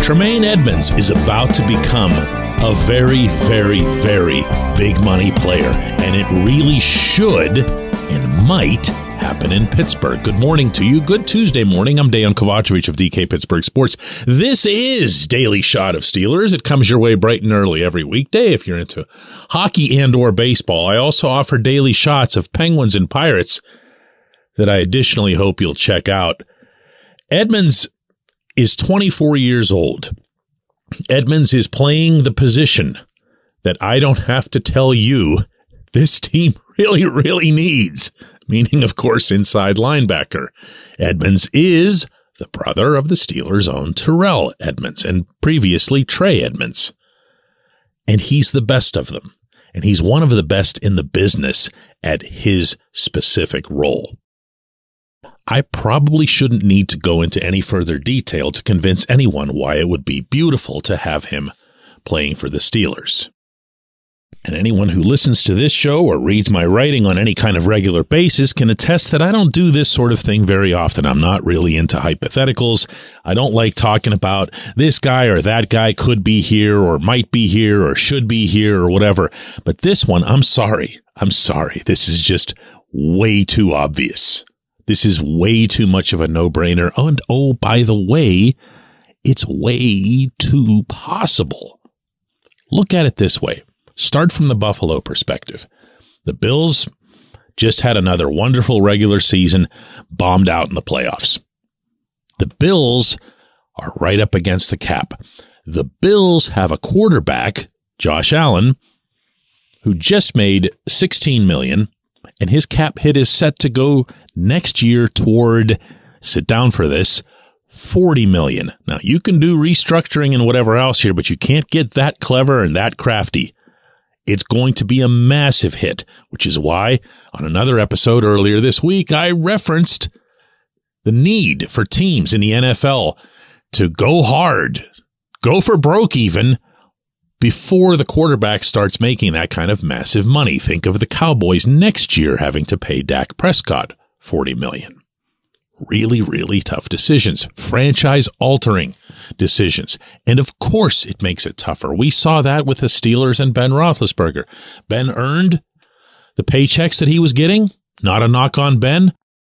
Tremaine Edmunds is about to become a very, very, very big money player, and it really should and might happen in Pittsburgh. Good morning to you. Good Tuesday morning. I'm Dejan Kovacevic of DK Pittsburgh Sports. This is Daily Shot of Steelers. It comes your way bright and early every weekday if you're into hockey and or baseball. I also offer daily shots of Penguins and Pirates that I additionally hope you'll check out. Edmunds is 24 years old. Edmunds is playing the position that I don't have to tell you this team really, really needs, meaning, of course, inside linebacker. Edmunds is the brother of the Steelers' own Terrell Edmunds and previously Trey Edmunds. And he's the best of them. And he's one of the best in the business at his specific role. I probably shouldn't need to go into any further detail to convince anyone why it would be beautiful to have him playing for the Steelers. And anyone who listens to this show or reads my writing on any kind of regular basis can attest that I don't do this sort of thing very often. I'm not really into hypotheticals. I don't like talking about this guy or that guy could be here or might be here or should be here or whatever. But this one, I'm sorry. This is just way too obvious. This is way too much of a no-brainer. And oh, by the way, it's way too possible. Look at it this way. Start from the Buffalo perspective. The Bills just had another wonderful regular season, bombed out in the playoffs. The Bills are right up against the cap. The Bills have a quarterback, Josh Allen, who just made $16 million, and his cap hit is set to go next year toward, sit down for this, $40 million. Now, you can do restructuring and whatever else here, but you can't get that clever and that crafty. It's going to be a massive hit, which is why on another episode earlier this week, I referenced the need for teams in the NFL to go hard, go for broke even, before the quarterback starts making that kind of massive money. Think of the Cowboys next year having to pay Dak Prescott $40 million. Really, really tough decisions. Franchise-altering decisions. And of course, it makes it tougher. We saw that with the Steelers and Ben Roethlisberger. Ben earned the paychecks that he was getting. Not a knock on Ben.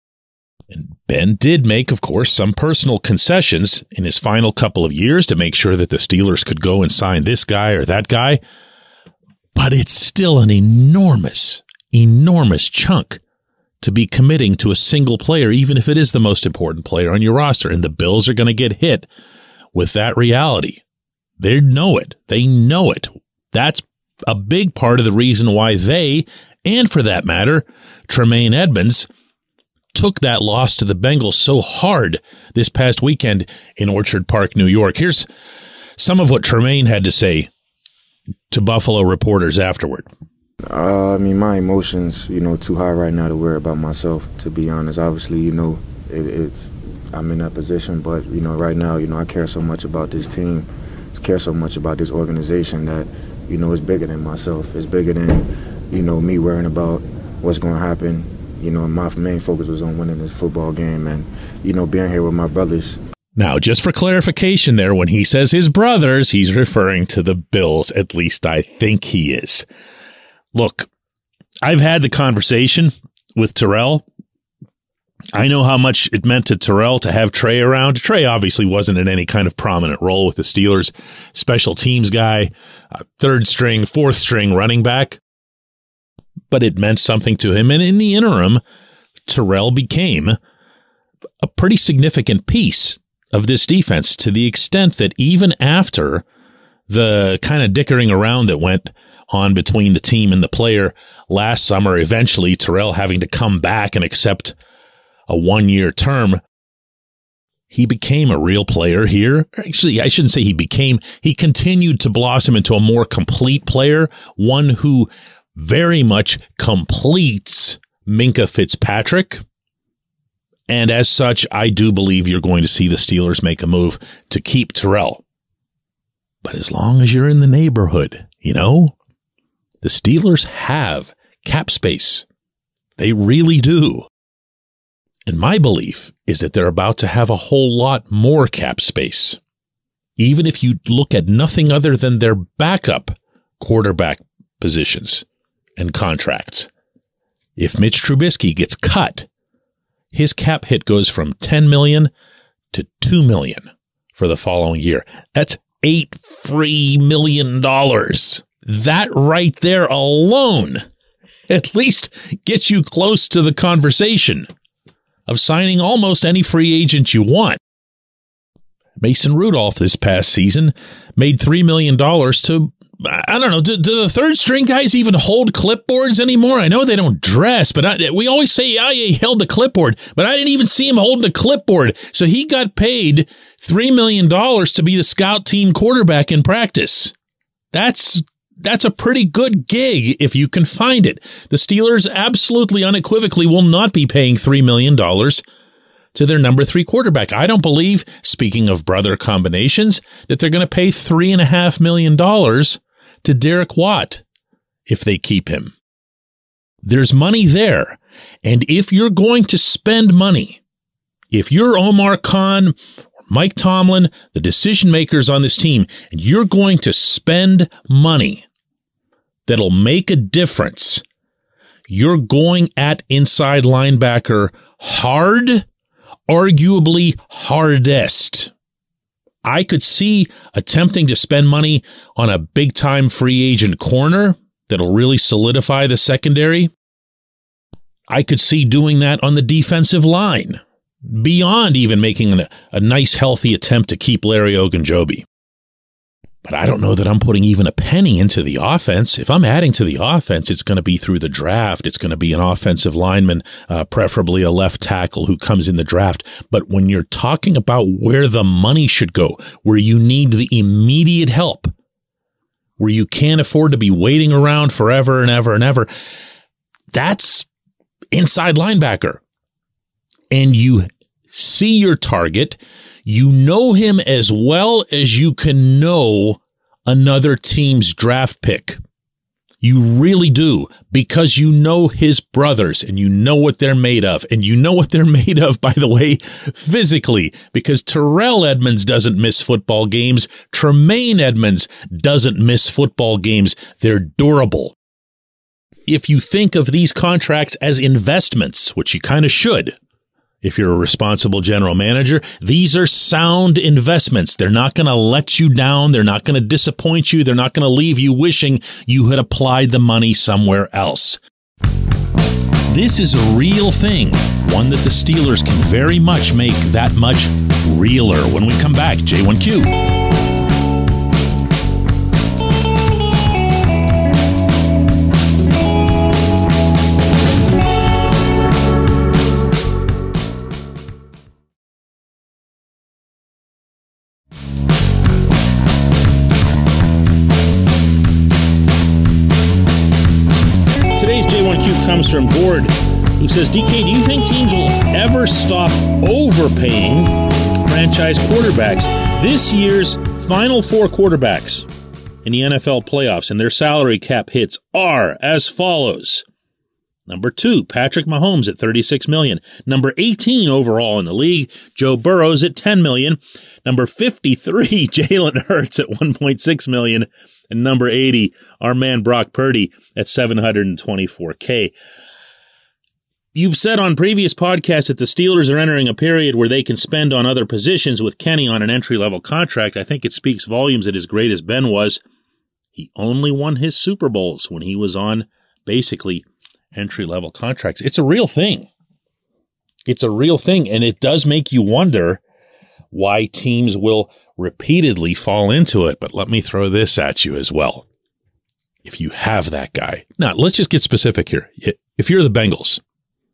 And Ben did make, of course, some personal concessions in his final couple of years to make sure that the Steelers could go and sign this guy or that guy. But it's still an enormous, enormous chunk to be committing to a single player, even if it is the most important player on your roster. And the Bills are going to get hit with that reality. They know it. They know it. That's a big part of the reason why they, and for that matter, Tremaine Edmunds, took that loss to the Bengals so hard this past weekend in Orchard Park, New York. Here's some of what Tremaine had to say to Buffalo reporters afterward. My emotions, too high right now to worry about myself, to be honest. Obviously, I'm in that position, but, right now, I care so much about this team, care so much about this organization that, it's bigger than myself. It's bigger than, me worrying about what's going to happen. My main focus was on winning this football game and, being here with my brothers. Now, just for clarification there, when he says his brothers, he's referring to the Bills. At least I think he is. Look, I've had the conversation with Terrell. I know how much it meant to Terrell to have Trey around. Trey obviously wasn't in any kind of prominent role with the Steelers. Special teams guy, third string, fourth string running back. But it meant something to him. And in the interim, Terrell became a pretty significant piece of this defense to the extent that even after the kind of dickering around that went on between the team and the player last summer, eventually Terrell having to come back and accept a one-year term, he became a real player here. Actually, I shouldn't say he continued to blossom into a more complete player, one who very much completes Minkah Fitzpatrick. And as such, I do believe you're going to see the Steelers make a move to keep Terrell. But as long as you're in the neighborhood, the Steelers have cap space. They really do. And my belief is that they're about to have a whole lot more cap space. even if you look at nothing other than their backup quarterback positions and contracts. If Mitch Trubisky gets cut, his cap hit goes from $10 million to $2 million for the following year. That's $8 free million. That right there alone at least gets you close to the conversation of signing almost any free agent you want. Mason Rudolph this past season made $3 million to, I don't know, do the third string guys even hold clipboards anymore? I know they don't dress, but we always say, yeah, he held the clipboard, but I didn't even see him holding the clipboard. So he got paid $3 million to be the scout team quarterback in practice. That's a pretty good gig if you can find it. The Steelers absolutely unequivocally will not be paying $3 million to their number 3 quarterback. I don't believe, speaking of brother combinations, that they're going to pay $3.5 million to Derek Watt if they keep him. There's money there. And if you're going to spend money, if you're Omar Khan or Mike Tomlin, the decision makers on this team, and you're going to spend money that'll make a difference, you're going at inside linebacker hard, arguably hardest. I could see attempting to spend money on a big-time free agent corner that'll really solidify the secondary. I could see doing that on the defensive line, beyond even making a nice, healthy attempt to keep Larry Ogunjobi. But I don't know that I'm putting even a penny into the offense. If I'm adding to the offense, it's going to be through the draft. It's going to be an offensive lineman, preferably a left tackle who comes in the draft. But when you're talking about where the money should go, where you need the immediate help, where you can't afford to be waiting around forever and ever and ever, that's inside linebacker. And you see your target. You know him as well as you can know another team's draft pick. You really do, because you know his brothers and you know what they're made of. And you know what they're made of, by the way, physically, because Terrell Edmunds doesn't miss football games. Tremaine Edmunds doesn't miss football games. They're durable. If you think of these contracts as investments, which you kind of should, if you're a responsible general manager, these are sound investments. They're not going to let you down. They're not going to disappoint you. They're not going to leave you wishing you had applied the money somewhere else. This is a real thing, one that the Steelers can very much make that much realer. When we come back, J1Q. Comes from Gord, who says, DK, do you think teams will ever stop overpaying franchise quarterbacks? This year's final 4 quarterbacks in the NFL playoffs and their salary cap hits are as follows. Number 2, Patrick Mahomes at $36 million. Number 18 overall in the league, Joe Burrows at $10 million. Number 53, Jalen Hurts at $1.6 million. And number 80, our man Brock Purdy at $724K. You've said on previous podcasts that the Steelers are entering a period where they can spend on other positions with Kenny on an entry-level contract. I think it speaks volumes that as great as Ben was, he only won his Super Bowls when he was on basically entry-level contracts. It's a real thing. It's a real thing, and it does make you wonder why teams will repeatedly fall into it. But let me throw this at you as well. If you have that guy. Now, let's just get specific here. If you're the Bengals,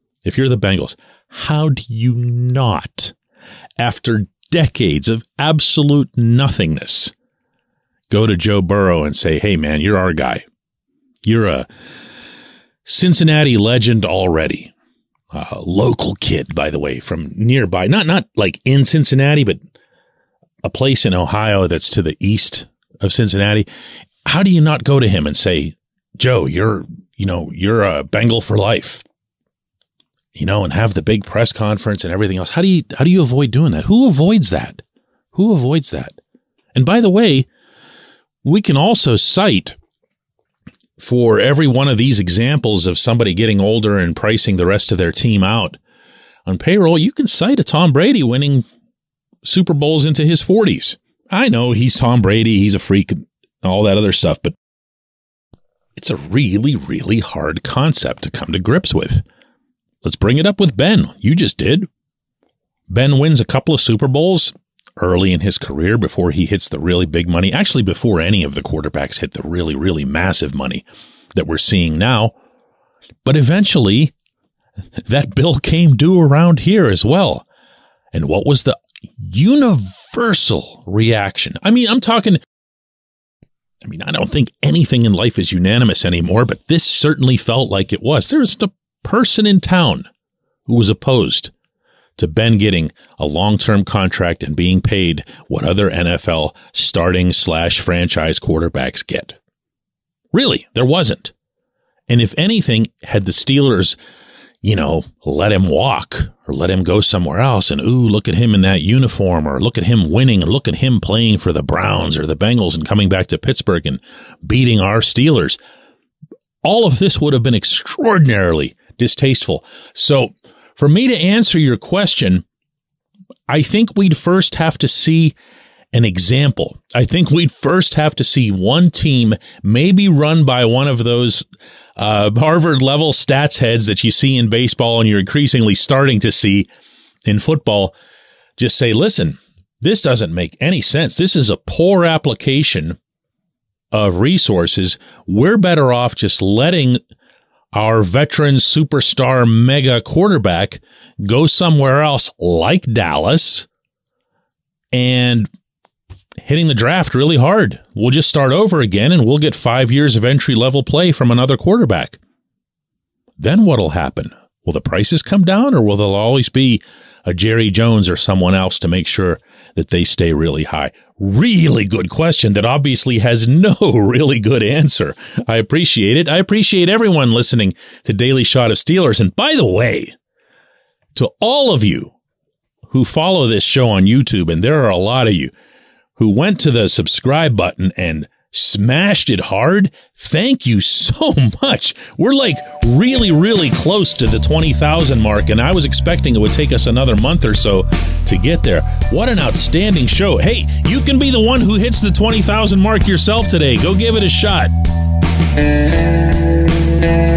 how do you not, after decades of absolute nothingness, go to Joe Burrow and say, hey, man, you're our guy. You're a Cincinnati legend already. Local kid, by the way, from nearby, not like in Cincinnati, but a place in Ohio that's to the east of Cincinnati. How do you not go to him and say, Joe, you're a Bengal for life, and have the big press conference and everything else? How do you avoid doing that? Who avoids that? And by the way, we can also cite for every one of these examples of somebody getting older and pricing the rest of their team out on payroll, you can cite a Tom Brady winning Super Bowls into his 40s. I know he's Tom Brady, he's a freak, all that other stuff, but it's a really, really hard concept to come to grips with. Let's bring it up with Ben. You just did. Ben wins a couple of Super Bowls early in his career before he hits the really big money. Actually, before any of the quarterbacks hit the really, really massive money that we're seeing now. But eventually, that bill came due around here as well. And what was the universal reaction? I don't think anything in life is unanimous anymore, but this certainly felt like it was. There was a person in town who was opposed to Ben getting a long-term contract and being paid what other NFL starting/franchise quarterbacks get. Really, there wasn't. And if anything, had the Steelers, let him walk or let him go somewhere else and, ooh, look at him in that uniform, or look at him winning, and look at him playing for the Browns or the Bengals and coming back to Pittsburgh and beating our Steelers, all of this would have been extraordinarily distasteful. So for me to answer your question, I think we'd first have to see an example. I think we'd first have to see one team, maybe run by one of those Harvard-level stats heads that you see in baseball and you're increasingly starting to see in football, just say, listen, this doesn't make any sense. This is a poor application of resources. We're better off just letting our veteran superstar mega quarterback go somewhere else like Dallas and hitting the draft really hard. We'll just start over again and we'll get 5 years of entry-level play from another quarterback. Then what'll happen? Will the prices come down, or will there always be a Jerry Jones or someone else to make sure that they stay really high? Really good question that obviously has no really good answer. I appreciate it. I appreciate everyone listening to Daily Shot of Steelers. And by the way, to all of you who follow this show on YouTube, and there are a lot of you who went to the subscribe button and smashed it hard, thank you so much. We're like really, really close to the 20,000 mark, and I was expecting it would take us another month or so to get there. What an outstanding show. Hey, you can be the one who hits the 20,000 mark yourself today. Go give it a shot.